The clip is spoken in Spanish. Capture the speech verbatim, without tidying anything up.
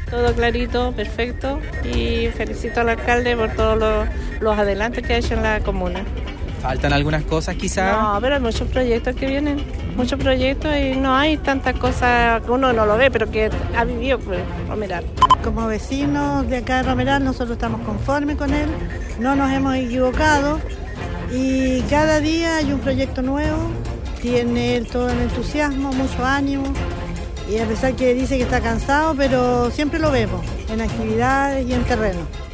Todo clarito, perfecto, y felicito al alcalde por todos los, los adelantos que ha hecho en la comuna. ¿Faltan algunas cosas quizás? No, pero hay muchos proyectos que vienen, muchos proyectos y no hay tantas cosas que uno no lo ve, pero que ha vivido pues, Romeral. Como vecinos de acá de Romeral nosotros estamos conformes con él, no nos hemos equivocado y cada día hay un proyecto nuevo, tiene él todo el entusiasmo, mucho ánimo y a pesar que dice que está cansado, pero siempre lo vemos en actividades y en terreno.